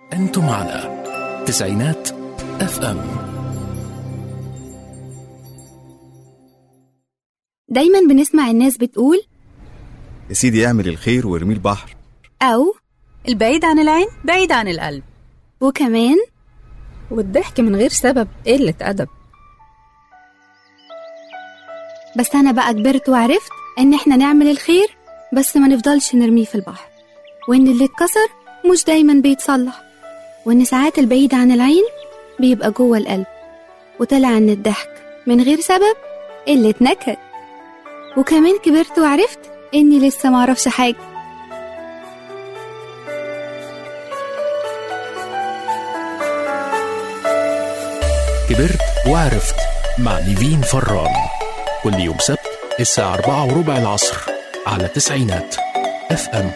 أنتم على تسعينات FM. دايما بنسمع الناس بتقول يا سيدي اعمل الخير وارمي البحر، أو البعيد عن العين بعيد عن القلب، وكمان والضحك من غير سبب قلة أدب. بس أنا بقى كبرت وعرفت إن إحنا نعمل الخير بس ما نفضلش نرميه في البحر، وإن اللي اتكسر مش دايما بيتصلح، وإن ساعات البعيد عن العين بيبقى جوه القلب، وطلع إن الضحك من غير سبب قلة نكد. وكمان كبرت وعرفت إني لسه معرفش حاجة. كبرت وعرفت مع نيفين فران، كل يوم سبت الساعة 4:15 العصر على تسعينات FM.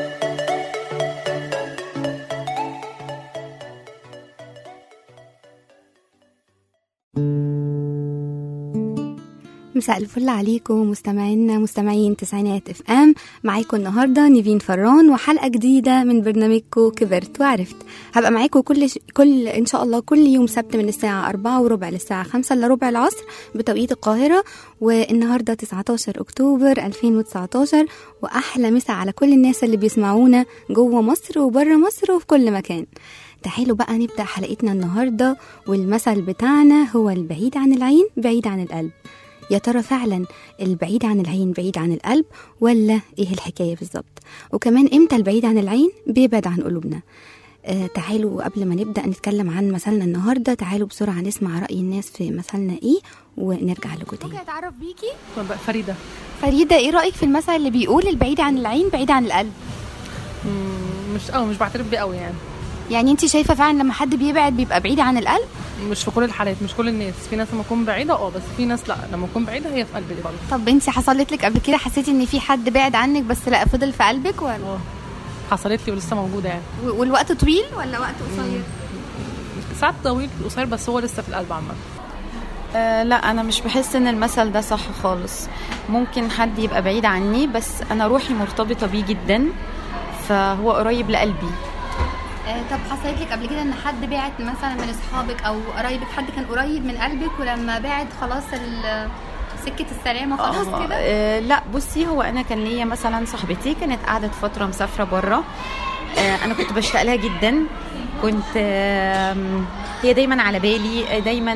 مساء الفل عليكم مستمعين تسعينات FM. معاكم النهاردة نيفين فران وحلقة جديدة من برنامجكم كبرت وعرفت. هبقى معاكم كل إن شاء الله كل يوم سبت من الساعة 4:15 للساعة 5:15 العصر بتوقيت القاهرة. والنهاردة 19 أكتوبر 2019، وأحلى مساء على كل الناس اللي بيسمعونا جوه مصر وبره مصر وفي كل مكان. تعالوا بقى نبدأ حلقتنا النهاردة، والمثل بتاعنا هو البعيد عن العين بعيد عن القلب. يا ترى فعلا البعيد عن العين بعيد عن القلب، ولا ايه الحكاية بالظبط؟ وكمان امتى البعيد عن العين بيبعد عن قلوبنا؟ تعالوا قبل ما نبدأ نتكلم عن مثلنا النهاردة، تعالوا بسرعة نسمع رأي الناس في مثلنا ايه ونرجع لكم تاني. ممكن اتعرف بيكي؟ فريدة، ايه رأيك في المثل اللي بيقول البعيد عن العين بعيد عن القلب؟ مش بعترف بيه قوي يعني انت شايفة فعلا لما حد بيبعد بيبقى بعيد عن القلب؟ مش في كل الحالات، مش كل الناس. في ناس لما تكون بعيدة بس في ناس لا، لما تكون بعيدة هي في قلبي برضه. طب انت حصلت لك قبل كده حسيتي ان في حد بعد عنك بس لا فضل في قلبك ولا؟ حصلت لي ولسه موجودة يعني. والوقت طويل ولا وقت قصير؟ ساعات طويل قصير، بس هو لسه في القلب عامة. لا، أنا مش بحس إن المثل ده صح خالص. ممكن حد يبقى بعيد عني بس أنا روحي مرتبطة بيه جدا، فهو قريب لقلبي. طب حصلت لك قبل كده ان حد بعد مثلا من اصحابك او قرايبك، حد كان قريب من قلبك ولما بعد خلاص سكة السلامة خلاص كده؟ لا بصي، هو أنا كان ليا مثلا صاحبتي كانت قاعدة فترة مسافرة برا. أنا كنت بشتاق لها جدا، كنت هي دايما على بالي، دايما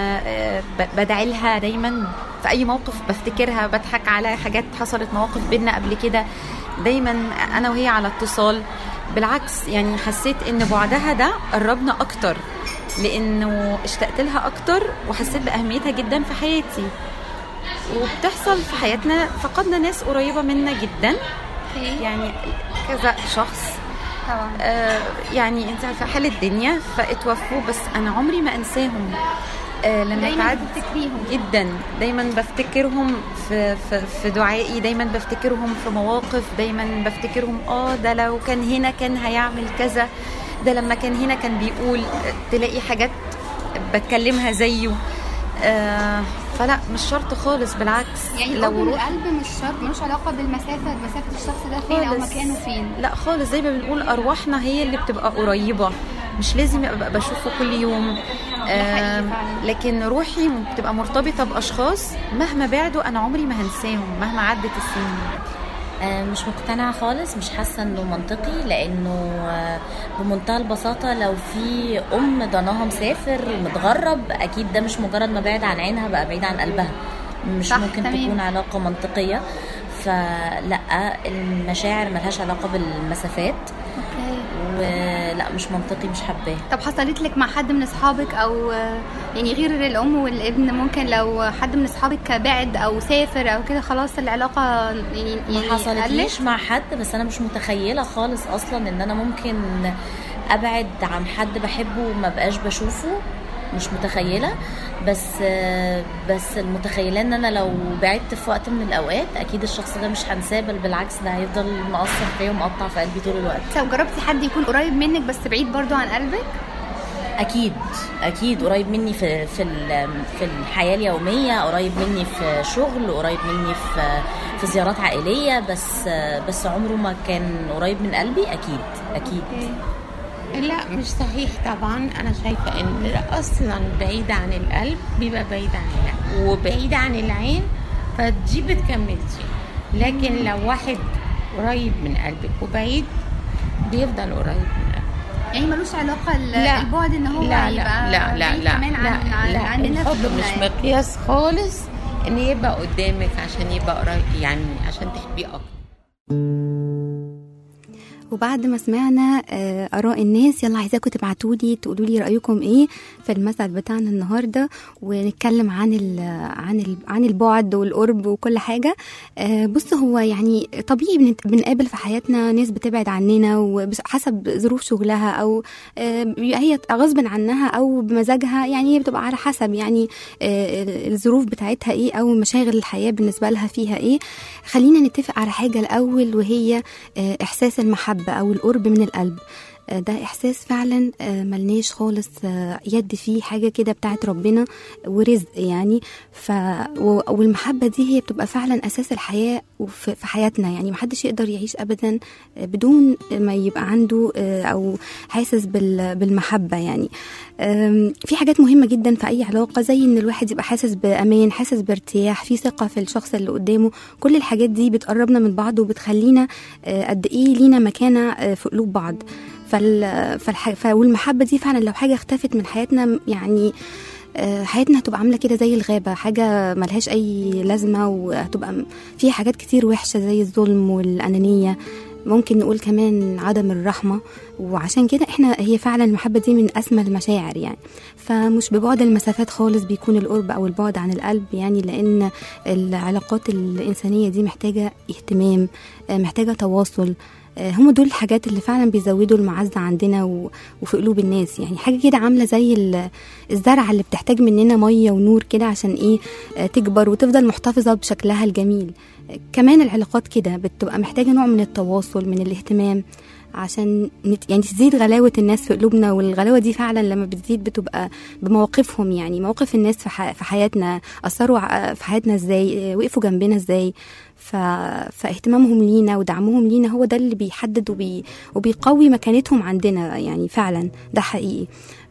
بدعي لها، دايما في أي موقف بفتكرها، بضحك على حاجات حصلت مواقف بينا قبل كده، دايما أنا وهي على اتصال. بالعكس يعني حسيت إن بعدها ده قربنا أكتر، لأنه اشتقت لها أكتر وحسيت بأهميتها جدا في حياتي. وبتحصل في حياتنا، فقدنا ناس قريبة منا جدا، يعني كذا شخص طبعا. يعني انت عارفه حال الدنيا، فاتوفوا، بس انا عمري ما انساهم. لما دايما بفتكريهم جدا، دايما بفتكرهم في دعائي، دايما بفتكرهم في مواقف، دايما بفتكرهم ده لو كان هنا كان هيعمل كذا، ده لما كان هنا كان بيقول، تلاقي حاجات بتكلمها زيه. فلا مش شرط خالص، بالعكس. يعني لو القلب مش شرط، ملوش علاقة مسافة الشخص ده فين او مكانه فين. لا خالص، زي ما بنقول ارواحنا هي اللي بتبقى قريبة، مش لازم ابقى بشوفه كل يوم. لكن روحي بتبقى مرتبطة باشخاص مهما بعدوا انا عمري ما هنساهم مهما عدت السنين. مش مقتنعة خالص، مش حاسة انه منطقي، لانه بمنتهى البساطة لو في ضناها مسافر متغرب، اكيد ده مش مجرد ما بعد عن عينها بقى بعيد عن قلبها، مش ممكن تكون علاقة منطقية. فلا، المشاعر ملهاش علاقة بالمسافات. ولا مش منطقي، مش حباه. طب حصلت لك مع حد من اصحابك، او يعني غير الام والابن، ممكن لو حد من اصحابك بعد او سافر او كده خلاص العلاقه يعني ما حصلتليش مع حد، بس انا مش متخيله خالص اصلا ان انا ممكن ابعد عن حد بحبه وما بقاش بشوفه، مش متخيله. بس المتخيله ان انا لو بعدت في وقت من الاوقات اكيد الشخص ده مش هنساه، بل بالعكس ده هيفضل مؤثر فيا ومقطع في قلبي طول الوقت. لو جربتي حد يكون قريب منك بس بعيد برضو عن قلبك؟ اكيد قريب مني في الحياه اليوميه، قريب مني في شغل، قريب مني في زيارات عائليه، بس عمره ما كان قريب من قلبي. اكيد. لا مش صحيح طبعا. انا شايفه ان اصلا بعيد عن القلب بيبقى بعيد عن العين، وبعيد عن العين فدي بتكملش. لكن لو واحد قريب من قلبك وبعيد بيفضل قريب من قلبك. يعني ملوش علاقه البعد ان هو لا يبقى لا لا لا كمان لا عن الحب مش مقياس خالص ان يبقى قدامك عشان يبقى قريب، يعني عشان تحبيه اكتر. وبعد ما سمعنا آراء الناس، يلا عايزاكم تبعتولي تقولوا لي رأيكم ايه في المثل بتاعنا النهارده، ونتكلم عن البعد والقرب وكل حاجه. بص، هو يعني طبيعي بنقابل في حياتنا ناس بتبعد عننا وحسب ظروف شغلها، او هي غصب عنها او بمزاجها، يعني هي بتبقى على حسب يعني الظروف بتاعتها ايه، او مشاغل الحياه بالنسبه لها فيها ايه. خلينا نتفق على حاجه الاول، وهي احساس المحبه او القرب من القلب. ده احساس فعلا ملناش خالص يد فيه، حاجه كده بتاعت ربنا ورزق يعني. والمحبه دي هي بتبقى فعلا اساس الحياه في حياتنا، يعني محدش يقدر يعيش ابدا بدون ما يبقى عنده او حاسس بالمحبه يعني. في حاجات مهمه جدا في اي علاقه، زي ان الواحد يبقى حاسس بامان، حاسس بارتياح، في ثقه في الشخص اللي قدامه. كل الحاجات دي بتقربنا من بعض وبتخلينا قد ايه لينا مكانه في قلوب بعض. والمحبة دي فعلا لو حاجة اختفت من حياتنا، يعني حياتنا هتبقى عاملة كده زي الغابة، حاجة ملهاش أي لازمة، وهتبقى فيها حاجات كتير وحشة زي الظلم والأنانية، ممكن نقول كمان عدم الرحمة. وعشان كده هي فعلا المحبة دي من أسمى المشاعر يعني. فمش ببعد المسافات خالص بيكون القرب أو البعد عن القلب يعني، لأن العلاقات الإنسانية دي محتاجة اهتمام، محتاجة تواصل. هم دول الحاجات اللي فعلا بيزودوا المعزة عندنا وفي قلوب الناس. يعني حاجة كده عاملة زي الزرعة اللي بتحتاج مننا مية ونور كده عشان ايه تكبر وتفضل محتفظة بشكلها الجميل. كمان العلاقات كده بتبقى محتاجة نوع من التواصل، من الاهتمام، عشان يعني تزيد غلاوة الناس في قلوبنا. والغلاوة دي فعلا لما بتزيد بتبقى بمواقفهم، يعني مواقف الناس في حياتنا، أثروا في حياتنا ازاي، وقفوا جنبنا ازاي. فاهتمامهم لينا ودعمهم لينا هو ده اللي بيحدد وبيقوي مكانتهم عندنا يعني. فعلا ده حقيقي.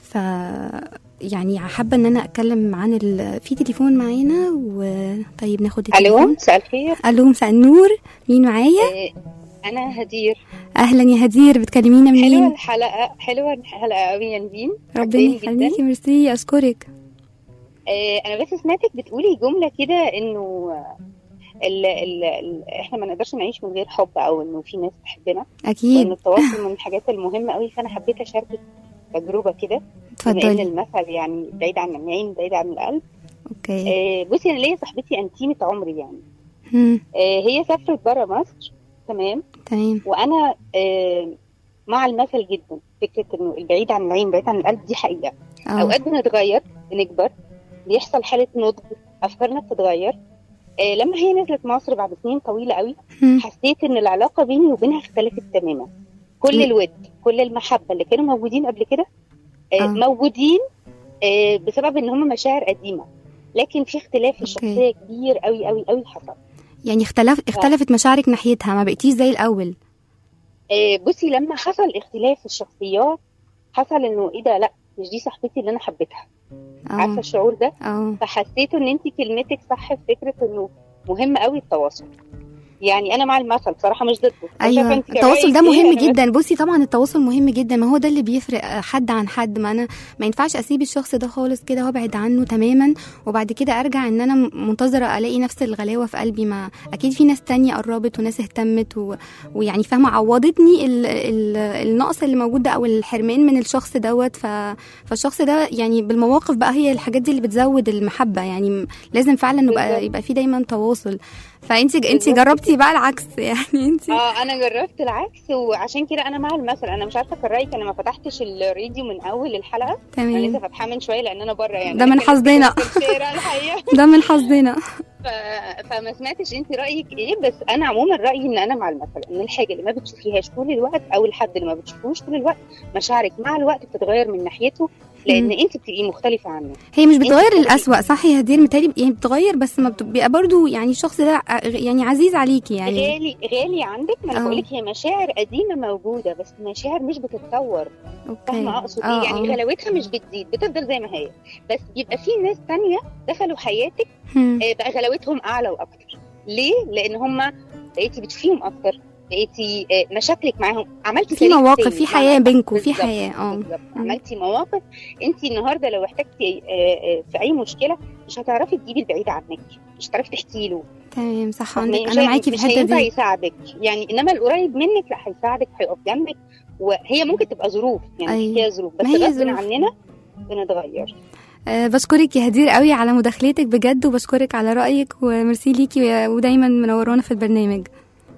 يعني حابة ان انا اتكلم عن في تليفون معانا، وطيب ناخد التليفون. الو، مساء الخير. الو، مساء النور. مين معايا؟ انا هدير. اهلا يا هدير، بتكلمينا منين؟ حلوه الحلقه قوي يا نبيل. ربنا يخليكي. ميرسي، اشكرك. انا بس سمعتك بتقولي جمله كده انه احنا ما نقدرش نعيش من غير حب، او انه في ناس تحبنا اكيد، وان التواصل من الحاجات المهمه قوي. فانا حبيت اشاركك تجربه كده. اتفضلي. ان المثل يعني بعيد عن العين بعيد عن القلب. اوكي. بصي، انا ليا صاحبتي انتيمه عمري يعني. هي سافرت بره مصر. تمام. وانا مع المثل جدا، فكره انه البعيد عن العين بعيد عن القلب دي حقيقه. اوقات بنتغير، بنكبر، بيحصل حاله نضج، افكارنا بتتغير. لما هي نزلت مصر بعد سنين طويله قوي، حسيت ان العلاقه بيني وبينها اختلفت تماما. كل الود، كل المحبه اللي كانوا موجودين قبل كده موجودين بسبب ان هم مشاعر قديمه، لكن في اختلاف في الشخصيه كبير قوي قوي قوي حصل. يعني اختلفت مشاعرك ناحيتها، ما بقيتيش زي الاول. بصي، لما حصل اختلاف في الشخصيات حصل انه ايه ده، لا مش دي صاحبتي اللي انا حبيتها. عارفه الشعور ده؟ فحسيت ان انت كلمتك صح في فكره انه مهم قوي التواصل. يعني انا مع المثل بصراحه، مش ضده. ايوه، التواصل ده مهم جدا. بصي طبعا التواصل مهم جدا، ما هو ده اللي بيفرق حد عن حد. ما ينفعش اسيب الشخص ده خالص كده وابعد عنه تماما، وبعد كده ارجع ان انا منتظره الاقي نفس الغلاوه في قلبي. ما اكيد في ناس تانية قربت وناس اهتمت ويعني فاهمه عوضتني النقص اللي موجود ده او الحرمان من الشخص دوت. فالشخص ده يعني بالمواقف بقى، هي الحاجات دي اللي بتزود المحبه. يعني لازم فعلا يبقى في دايما تواصل. فانت جربتي بقى العكس يعني. انت انا جربت العكس، وعشان كده انا مع المثل. انا مش عارفه كان رايك، انا ما فتحتش الراديو من اول الحلقه. انا لسه فاتحه من شويه لان انا بره يعني. ده من حظنا. ده من حظنا. فما سمعتش انت رايك ايه. بس انا عموما رايي ان انا مع المثل، ان الحاجه اللي ما بتشوفيهاش طول الوقت او الحد اللي ما بتشوفوش طول الوقت، مشاعرك مع الوقت بتتغير من ناحيته لان انت بتبقي مختلفه عنه. هي مش بتغير للأسوأ صح يا هدير؟ متهيألي يعني بتغير، بس ما بيبقى برضو يعني الشخص ده يعني عزيز عليكي، يعني غالي عندك. ما انا بقول لك هي مشاعر قديمه موجوده، بس مشاعر مش بتتطور. فاهمه اقصد ايه؟ يعني غلاوتها مش بتزيد، بتفضل زي ما هي، بس بيبقى في ناس تانية دخلوا حياتك بقى غلاوتهم اعلى واكتر. ليه؟ لان هم بقيتي بتشوفيهم اكتر، بقيتي مشاكلك معاهم، عملتي في مواقف، في حياه بينكم، في حياه عملتي مواقف. انت النهارده لو احتجتي في اي مشكله مش هتعرفي تجيبي البعيد عنك، مش هتعرفي تحكي له. تمام صح، عندك انا معاكي في الحته دي. مش هيساعدك يعني، انما القريب منك لا هيساعدك، هيقف جنبك. وهي ممكن تبقى ظروف يعني فيها ظروف، بس غصب عننا بنتغير. بشكرك يا هدير قوي على مداخلتك بجد، وبشكرك على رأيك، وميرسي ليكي ودايما منورانا في البرنامج.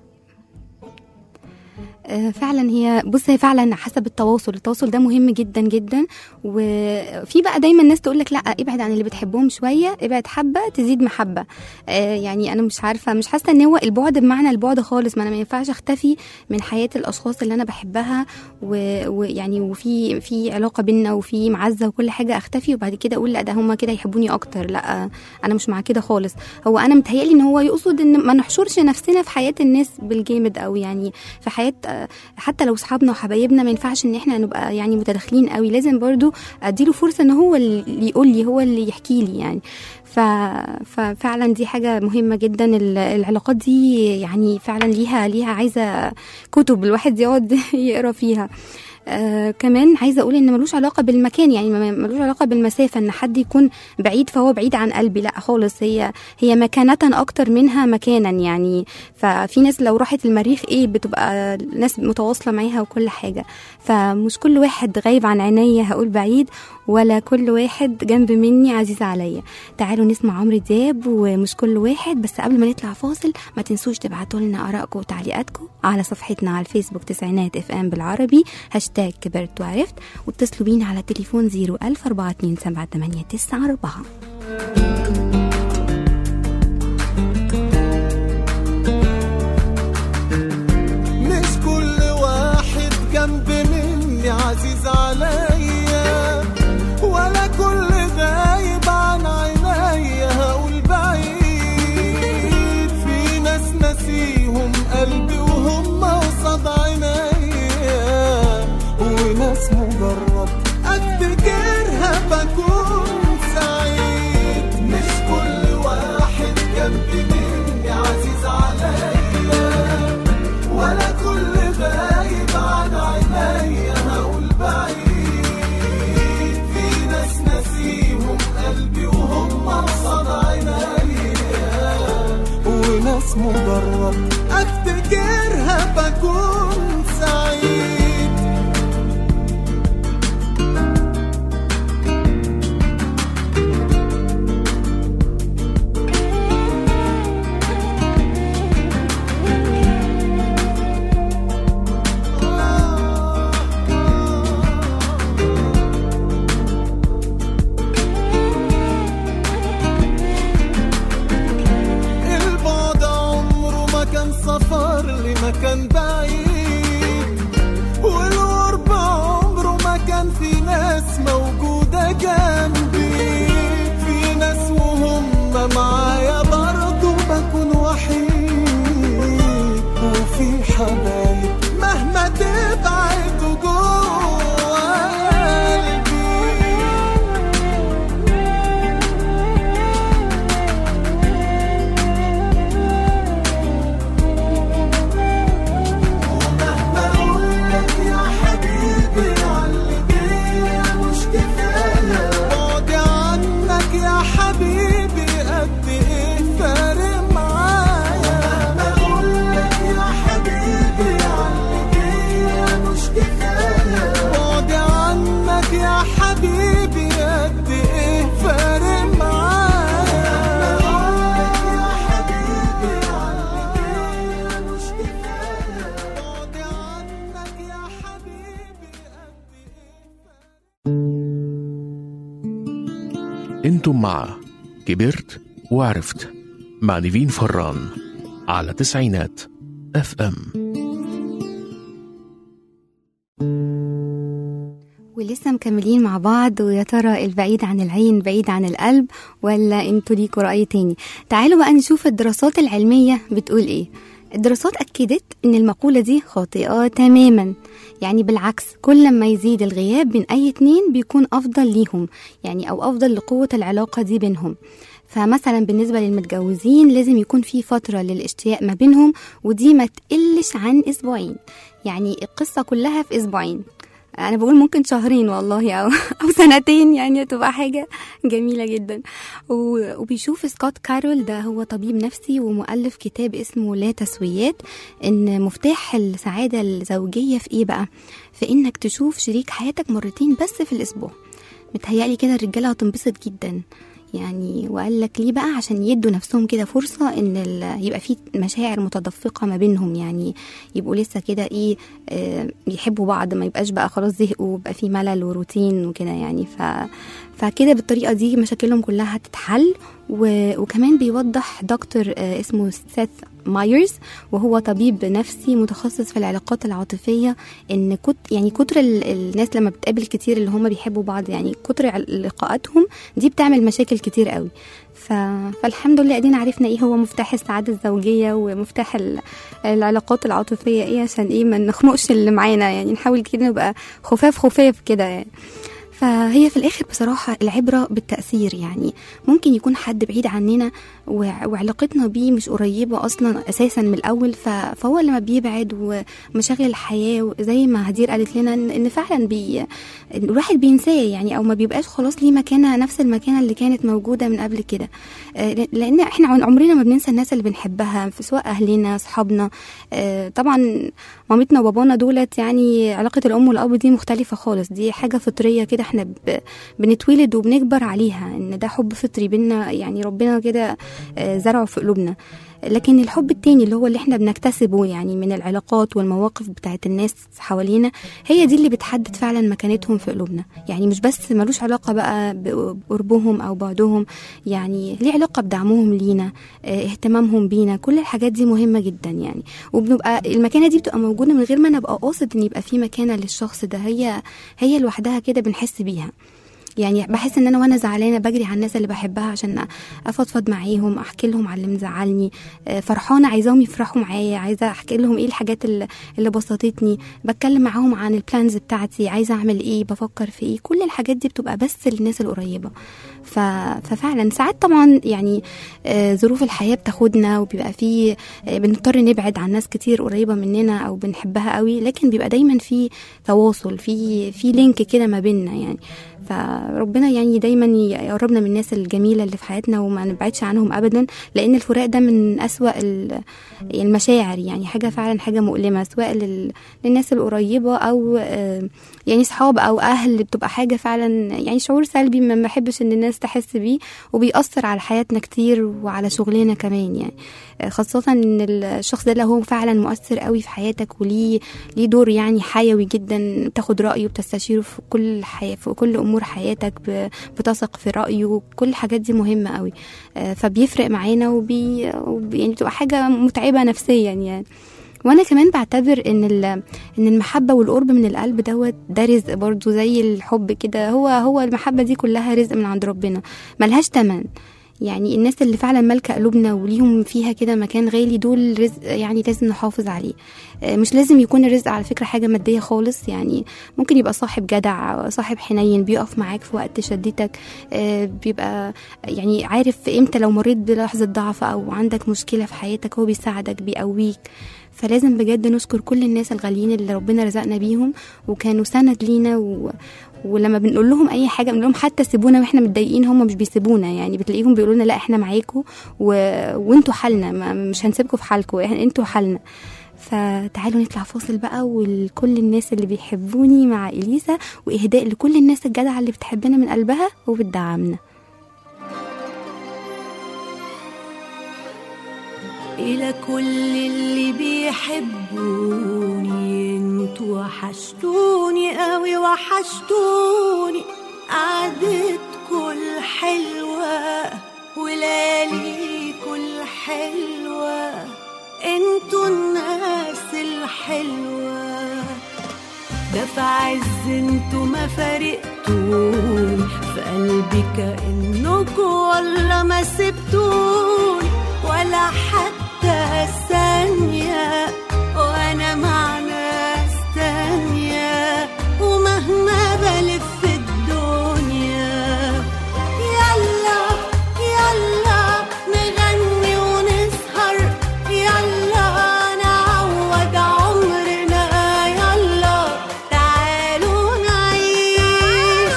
فعلا هي فعلا حسب التواصل ده مهم جدا جدا. وفي بقى دايما الناس تقول لك لا ابعد عن اللي بتحبهم شويه، ابعد حبه تزيد محبه. يعني انا مش عارفه، مش حاسه ان هو البعد بمعنى البعد خالص. ما انا ما ينفعش اختفي من حياه الاشخاص اللي انا بحبها، ويعني وفي علاقه بينا وفي معزه وكل حاجه، اختفي وبعد كده اقول لا ده هم كده يحبوني اكتر. لا انا مش مع كده خالص. هو انا متهيألي ان هو يقصد ان ما نحشرش نفسنا في حياه الناس بالجامد، او يعني في حياه حتى لو صحابنا وحبايبنا ما ينفعش ان احنا نبقى يعني متداخلين قوي. لازم برضو اديله فرصه ان هو اللي يقول لي، هو اللي يحكي لي يعني. ففعلا دي حاجه مهمه جدا. العلاقات دي يعني فعلا ليها عايزه كتب الواحد يقعد يقرا فيها. كمان عايزه اقول ان ملوش علاقه بالمكان، يعني ملوش علاقه بالمسافه ان حد يكون بعيد فهو بعيد عن قلبي، لا خالص. هي مكانه اكتر منها مكانا يعني. ففي ناس لو راحت المريخ بتبقى ناس متواصله معاها وكل حاجه. فمش كل واحد غايب عن عينيا هقول بعيد، ولا كل واحد جنب مني عزيز عليا. تعالوا نسمع عمرو دياب ومش كل واحد. بس قبل ما نطلع فاصل ما تنسوش تبعتوا لنا آرائكم وتعليقاتكم على صفحتنا على الفيسبوك تسعينات FM بالعربي #كبرت وعرفت، واتصلوا بينا على التليفون 01042788994. مش كل واحد جنب مني عزيز عليا، ولا كل غايب عن عينيا هقول بعيد. في ناس ناسيهم قلبي وهم قصاد عينيا، وناس مجرد افتكرها بكون سعيد. مش كل واحد جنب مني عزيز عليا، ولا كل غايب عن عينيا هقول بعيد. في ناس ناسيهم قلبي وهم قصاد عينيا، وناس مجرد افتكرها بكون سعيد. سفر لمكان بعيد، والغربة عمره ما كان في ناس موجودة جنبي. في ناس وهم معايا برضو بكون وحيد، وفي حبايب مهما تبعدوا جوا انتم مع كبرت وعرفت مع نيفين فران على تسعينات FM. لسه مكملين مع بعض، ويا ترى البعيد عن العين بعيد عن القلب ولا انتوا ليكوا رأي تاني؟ تعالوا بقى نشوف الدراسات العلمية بتقول ايه. الدراسات أكدت ان المقولة دي خاطئة تماما، يعني بالعكس كل ما يزيد الغياب بين أي اتنين بيكون أفضل ليهم، يعني أو أفضل لقوة العلاقة دي بينهم. فمثلا بالنسبة للمتجوزين لازم يكون في فترة للاشتياق ما بينهم، ودي ما تقلش عن أسبوعين، يعني القصة كلها في أسبوعين. أنا بقول ممكن شهرين والله أو سنتين، يعني تبقى حاجة جميلة جدا. وبيشوف سكوت كارول، ده هو طبيب نفسي ومؤلف كتاب اسمه لا تسويات، إن مفتاح السعادة الزوجية في إيه بقى؟ في إنك تشوف شريك حياتك مرتين بس في الأسبوع. متهيألي كده الرجالة هتنبسط جدا يعني. وقال لك ليه بقى؟ عشان يدوا نفسهم كده فرصة ان يبقى في مشاعر متدفقة ما بينهم، يعني يبقوا لسه كده ايه يحبوا بعض، ما يبقاش بقى خلاص زهقوا وبقى في ملل وروتين وكده يعني. فكده بالطريقة دي مشاكلهم كلها هتتحل. وكمان بيوضح دكتور اسمه سيث مايرز، وهو طبيب نفسي متخصص في العلاقات العاطفية، ان كتر الناس لما بتقابل كتير اللي هم بيحبوا بعض، يعني كتر لقاءاتهم دي بتعمل مشاكل كتير قوي. فالحمد لله ادينا عرفنا ايه هو مفتاح السعادة الزوجية ومفتاح العلاقات العاطفية ايه، عشان ايه ما نخنقش اللي معانا، يعني نحاول كده نبقى خفاف كده يعني. فهي في الآخر بصراحة العبرة بالتأثير، يعني ممكن يكون حد بعيد عننا وعلاقتنا بيه مش قريبة أصلا أساسا من الأول، فهو لما بيبعد ومشاغل الحياة زي ما هدير قالت لنا إن فعلا الواحد بينساه يعني، أو ما بيبقاش خلاص ليه مكانة نفس المكانة اللي كانت موجودة من قبل كده. لأن إحنا عمرنا ما بننسى الناس اللي بنحبها، سواء أهلنا أصحابنا. طبعا مامتنا وبابانا دولت يعني علاقة الأم والأب دي مختلفة خالص، دي حاجة فطرية كده، احنا بنتولد وبنكبر عليها ان ده حب فطري بينا، يعني ربنا كده زرعه في قلوبنا. لكن الحب التاني اللي هو اللي احنا بنكتسبه يعني من العلاقات والمواقف بتاعت الناس حوالينا، هي دي اللي بتحدد فعلا مكانتهم في قلوبنا. يعني مش بس ملوش علاقة بقى بقربهم او بعدهم، يعني ليه علاقة بدعمهم لينا، اهتمامهم بينا، كل الحاجات دي مهمة جدا يعني. وبنبقى المكانة دي بتبقى موجودة من غير ما نبقى قاصد ان يبقى في مكانة للشخص ده، هي لوحدها كده بنحس بيها. يعني بحس ان انا وانا زعلانه بجري على الناس اللي بحبها عشان افضفض معاهم، احكي لهم على اللي مزعلني، فرحانه عايزاهم يفرحوا معايا، عايزه احكي لهم ايه الحاجات اللي بسطتني، بتكلم معاهم عن البلانز بتاعتي، عايزه اعمل ايه، بفكر في ايه. كل الحاجات دي بتبقى بس للناس القريبه. ففعلا ساعات طبعا يعني ظروف الحياه بتاخدنا وبيبقى فيه بنضطر نبعد عن ناس كتير قريبه مننا او بنحبها قوي، لكن بيبقى دايما في تواصل، في لينك كده ما بيننا يعني. فربنا يعني دايما يقربنا من الناس الجميلة اللي في حياتنا وما نبعدش عنهم أبدا، لأن الفراق ده من أسوأ المشاعر، يعني حاجة فعلا حاجة مؤلمة، سواء للناس القريبة أو يعني صحاب أو أهل، بتبقى حاجة فعلا يعني شعور سلبي ما بحبش إن الناس تحس بيه، وبيأثر على حياتنا كتير وعلى شغلنا كمان يعني. خاصة إن الشخص ده هو فعلا مؤثر قوي في حياتك وليه دور يعني حيوي جدا، بتاخد رأيه وبتستشيره في كل أمور حياتك، بتثق في رأيه، كل الحاجات دي مهمة قوي. فبيفرق معانا يعني بتبقى حاجة متعبة نفسيا يعني. وانا كمان بعتبر ان المحبه والقرب من القلب ده رزق برضو زي الحب كده. هو المحبه دي كلها رزق من عند ربنا، ملهاش تمن. يعني الناس اللي فعلا مالكه قلوبنا وليهم فيها كده مكان غالي، دول رزق يعني لازم نحافظ عليه. مش لازم يكون الرزق على فكره حاجه ماديه خالص، يعني ممكن يبقى صاحب جدع، صاحب حنين بيقف معاك في وقت شدتك، بيبقى يعني عارف امتى لو مريت بلحظه ضعف او عندك مشكله في حياتك هو بيساعدك بيقويك. فلازم بجد نشكر كل الناس الغاليين اللي ربنا رزقنا بيهم وكانوا سند لينا، ولما بنقول لهم اي حاجه بنقول لهم حتى سيبونا واحنا متضايقين، هم مش بيسيبونا، يعني بتلاقيهم بيقولوا لنا لا احنا معاكم وانتوا حالنا، مش هنسيبكم في حالكم، انتوا حالنا. فتعالوا نطلع فاصل بقى، ولكل الناس اللي بيحبوني مع إليسا، واهداء لكل الناس الجدعه اللي بتحبنا من قلبها وبتدعمنا. إلى كل اللي بيحبوني، انتوا وحشتوني قوي، وحشتوني قعدتكوا الحلوة ولياليكوا الحلوة، انتوا الناس الحلوة. ده في عز انتوا ما فارقتوني، في قلبي كأنكوا والله ما سبتوني ولا حتى ثانية، وانا مع ناس تانية ومهما بلف الدنيا. يلا يلا نغني ونسهر، يلا نعوض عمرنا، يلا تعالوا نعيش.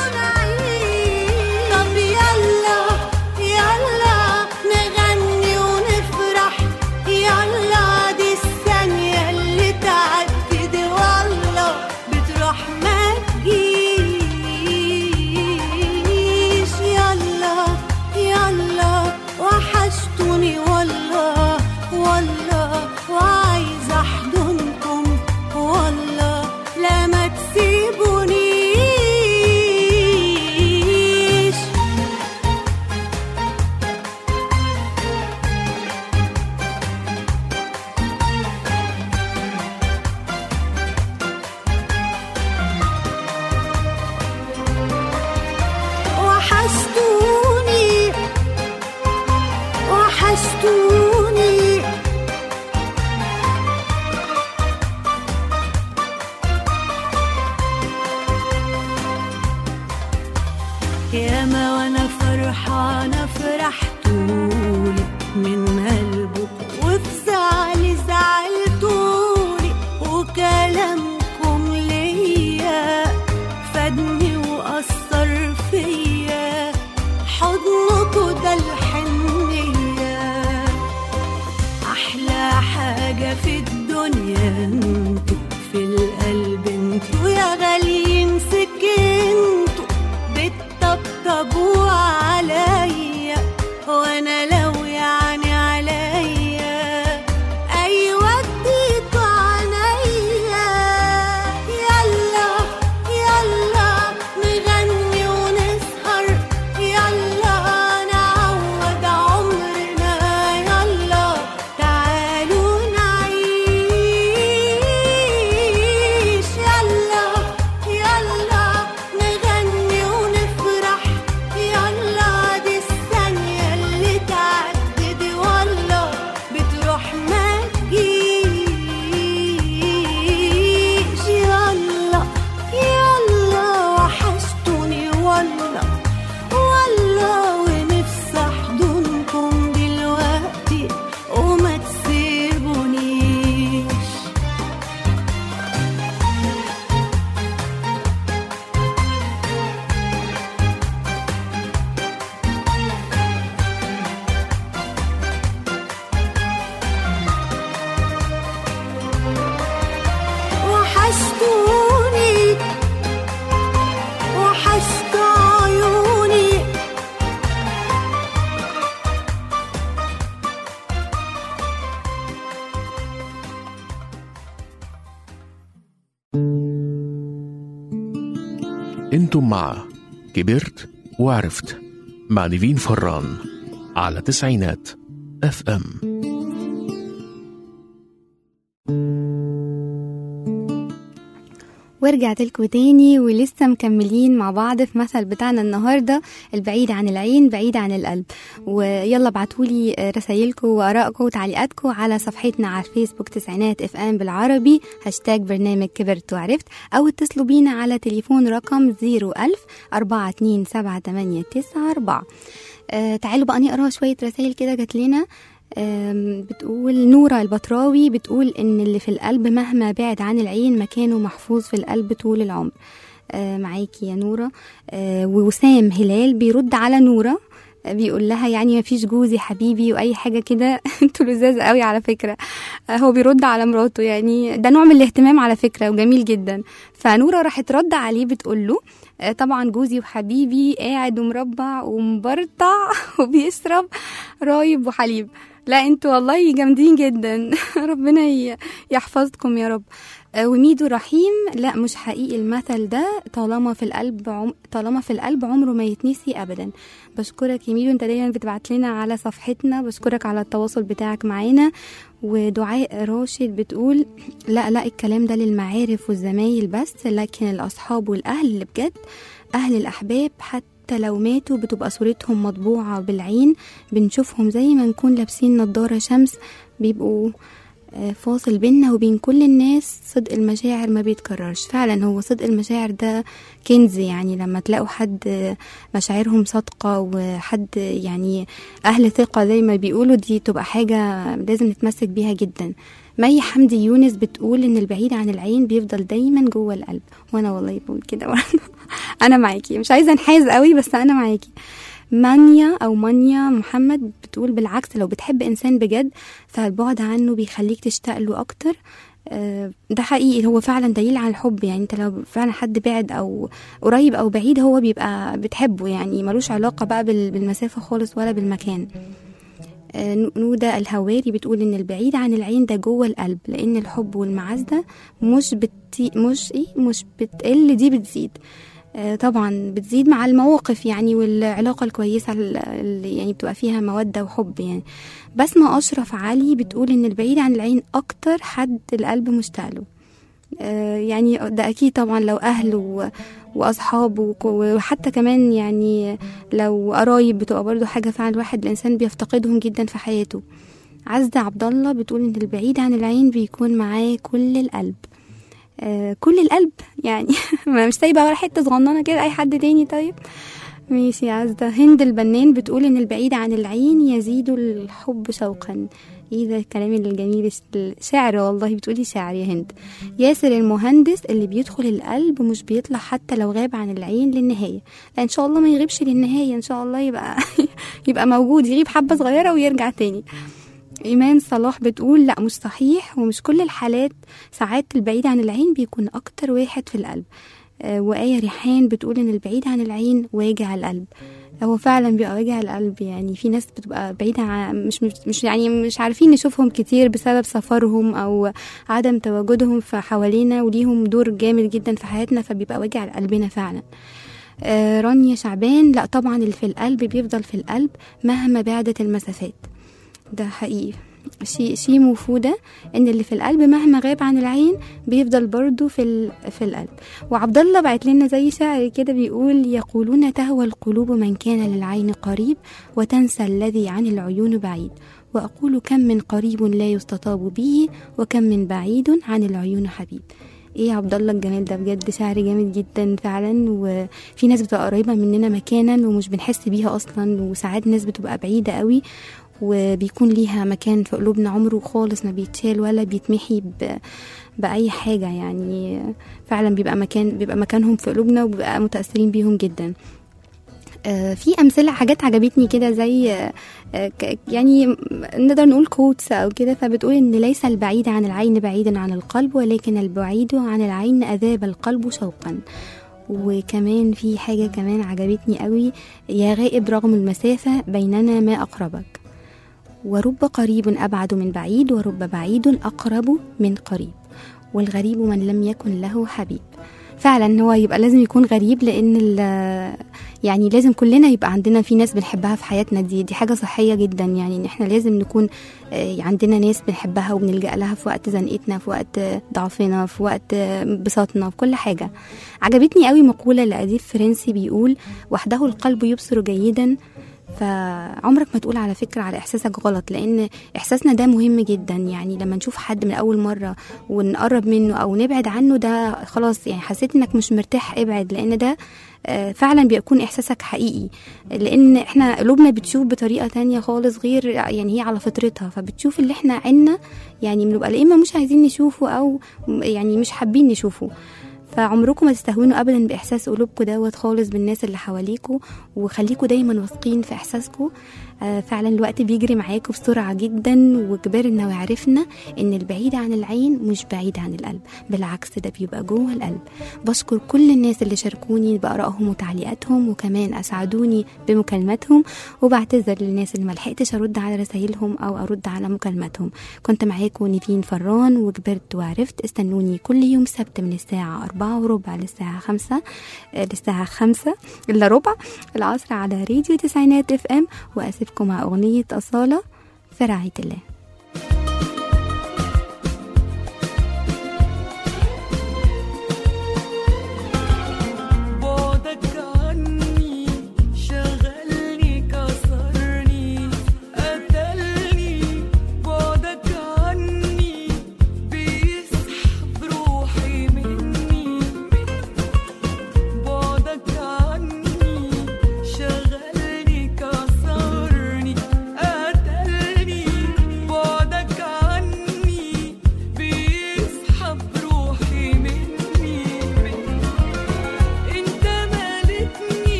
طب يلا يلا نغني ونفرح، يلا دي الثانية اللي تعدي دي والله بتروح ما تجيش. يلا يلا وحشتوني والله والله، وعايزة احضنكم والله لا ما تسيبونيش. وحشتوني وحشتوني ياما وانا فرحانة فرحتولي من قلبكم، وفي زعلي زعلتولي، وكلامكم ليا فادني وأثر فيا، حضنكوا ده الحنية أحلى حاجة في الدنيا، انتوا في القلب انتوا يا غاليين سكنتوا، بتطبطبوا عليا وانا لو يعني عليا ايوه اديتوا عينيا. يلا يلا نغني ونسهر، يلا نعوض عمرنا، يلا تعالوا نعيش. يلا يلا نغني ونفرح، يلا دي الثانية اللي تعدي دي والله بتروح ما تجيش. يلا يلا وحشتوني والله والله، ونفسي احضنكم دلوقتي وما تسيبونيش. وحشتوني وحشت عيوني. انتم مع كبرت وعرفت مع نيفين فران على تسعينات اف ام. ورجعت لكم تاني ولسه مكملين مع بعض في مثل بتاعنا النهاردة، البعيد عن العين بعيد عن القلب. ويلا ابعتولي رسايلكم وآرائكم وتعليقاتكم على صفحتنا على الفيسبوك تسعينات اف ام بالعربي #برنامج كبرت وعرفت، أو اتصلوا بينا على تليفون رقم 01000-427-894. تعالوا بقى نقرأ شوية رسايل كده جات لنا. بتقول نورة البطراوي، بتقول ان اللي في القلب مهما بعد عن العين مكانه محفوظ في القلب طول العمر. معاكي يا نورة. ووسام هلال بيرد على نورة، بيقول لها يعني ما فيش جوزي حبيبي واي حاجة كده. انتوا لزاز قوي على فكرة. هو بيرد على مراته، يعني ده نوع من الاهتمام على فكرة وجميل جدا. فنورة راحت رد عليه بتقول له طبعا جوزي وحبيبي قاعد ومربع ومبرطع وبيشرب رايب وحليب. لا انتوا والله جامدين جدا. ربنا يحفظكم يا رب. وميدو رحيم، لا مش حقيقي المثل ده، طالما في القلب عمره ما يتنسي ابدا. بشكرك يا ميدو، انت دايما بتبعت لنا على صفحتنا، بشكرك على التواصل بتاعك معانا. ودعاء راشد بتقول لا الكلام ده للمعارف والزمايل بس، لكن الاصحاب والاهل اللي بجد اهل الاحباب حتى لو ماتوا بتبقى صورتهم مطبوعة بالعين، بنشوفهم زي ما نكون لابسين نظارة شمس، بيبقوا فاصل بيننا وبين كل الناس. صدق المشاعر ما بيتكررش، فعلا هو صدق المشاعر ده كنز، يعني لما تلاقوا حد مشاعرهم صادقة وحد يعني أهل ثقة زي ما بيقولوا، دي تبقى حاجة لازم نتمسك بيها جدا. مي حمدي يونس بتقول إن البعيد عن العين بيفضل دايما جوه القلب، وأنا والله بقول كده أنا معاكي، مش عايزة انحاز قوي بس أنا معاكي. مانيا محمد بتقول بالعكس، لو بتحب إنسان بجد فالبعد عنه بيخليك تشتاق له أكتر. ده حقيقي، هو فعلا دليل على الحب، يعني انت لو فعلا حد بعد أو قريب أو بعيد هو بيبقى بتحبه، يعني ملوش علاقة بقى بالمسافة خالص ولا بالمكان. نودة الهواري بتقول إن البعيد عن العين ده جوه القلب، لأن الحب والمعزة مش بتقل، دي بتزيد. طبعا بتزيد مع المواقف يعني، والعلاقة الكويسة اللي يعني بتبقى فيها مودة وحب يعني. بسمة أشرف علي بتقول إن البعيد عن العين أكتر حد القلب مشتاقله. يعني ده أكيد طبعا، لو أهل وأصحاب وحتى كمان يعني لو قرايب بتبقى برضو حاجة فعلا الواحد الإنسان بيفتقدهم جدا في حياته. عزة عبد الله بتقول إن البعيد عن العين بيكون معاه كل القلب. كل القلب يعني مش سايبه ولا حته صغننه كده اي حد تاني. طيب ماشي يا عزة. هند البنان بتقول ان البعيد عن العين يزيد الحب شوقا. ايه ده الكلام الجميل، شعر والله، بتقولي شعر يا هند. ياسر المهندس اللي بيدخل القلب مش بيطلع حتى لو غاب عن العين للنهايه، لا ان شاء الله ما يغيبش للنهايه، ان شاء الله يبقى موجود، يغيب حبه صغيره ويرجع تاني. إيمان صلاح بتقول لا مش صحيح، ومش كل الحالات، ساعات البعيد عن العين بيكون أكتر واحد في القلب. وآية ريحان بتقول إن البعيد عن العين واجع القلب. هو فعلا بيبقى واجع القلب، يعني في ناس بتبقى بعيدة عن مش يعني مش عارفين نشوفهم كتير بسبب سفرهم أو عدم تواجدهم في حوالينا، وليهم دور جامد جدا في حياتنا، فبيبقى واجع قلبنا فعلا. رانيا شعبان لا طبعا اللي في القلب بيفضل في القلب مهما بعدت المسافات. ده حقيقي، شيء مفودة ان اللي في القلب مهما غاب عن العين بيفضل برضو في القلب. وعبد الله بعت لنا زي شعر كده بيقول يقولون تهوى القلوب من كان للعين قريب وتنسى الذي عن العيون بعيد، وأقول كم من قريب لا يستطاب به وكم من بعيد عن العيون حبيب. ايه يا عبد الله الجمال ده، بجد شعر جامد جدا فعلا. وفي ناس بتبقى قريبة مننا مكانا ومش بنحس بيها اصلا، وساعات ناس بتبقى بعيدة قوي وبيكون ليها مكان في قلوبنا عمره خالص ما بيتشال ولا بيتمحي بأي حاجة، يعني فعلا بيبقى مكانهم في قلوبنا وبيبقى متأثرين بيهم جدا. في أمثلة حاجات عجبتني كده، زي يعني نقدر نقول كوتس أو كده، فبتقول إن ليس البعيد عن العين بعيدا عن القلب، ولكن البعيد عن العين أذاب القلب شوقا. وكمان في حاجة كمان عجبتني قوي، يا غائب رغم المسافة بيننا ما أقربك، ورب قريب أبعد من بعيد، ورب بعيد أقرب من قريب، والغريب من لم يكن له حبيب. فعلا هو يبقى لازم يكون غريب، لأن يعني لازم كلنا يبقى عندنا في ناس بنحبها في حياتنا، دي حاجة صحية جدا، يعني ان احنا لازم نكون عندنا ناس بنحبها وبنلجأ لها في وقت زنقتنا، في وقت ضعفنا، في وقت بساطنا، في كل حاجة. عجبتني قوي مقولة لأديب فرنسي بيقول وحده القلب يبصر جيدا. فعمرك ما تقول على فكرة على إحساسك غلط، لأن إحساسنا ده مهم جدا، يعني لما نشوف حد من أول مرة ونقرب منه أو نبعد عنه، ده خلاص يعني حسيت إنك مش مرتاح ابعد، لأن ده فعلا بيكون إحساسك حقيقي، لأن إحنا قلوبنا بتشوف بطريقة تانية خالص غير، يعني هي على فطرتها، فبتشوف اللي إحنا عنا، يعني بنبقى يا إما مش عايزين نشوفه أو يعني مش حابين نشوفه. فعمركم ما تستهونوا ابدا باحساس قلوبكم دوت خالص بالناس اللي حواليكوا، وخليكوا دايما واثقين في احساسكم، فعلا الوقت بيجري معاكم بسرعة جدا، وكبرنا وعرفنا ان البعيد عن العين مش بعيد عن القلب، بالعكس ده بيبقى جوه القلب. بشكر كل الناس اللي شاركوني بآرائهم وتعليقاتهم، وكمان اسعدوني بمكالماتهم، وبعتذر للناس اللي ملحقتش ارد على رسائلهم او ارد على مكالماتهم. كنت معاكم نيفين فران وكبرت وعرفت. استنوني كل يوم سبت من الساعة 4:15 للساعة 5 إلا ربع العصر على راديو تسعينات FM، وأسيبكم مع أغنية أصالة في رعاية الله.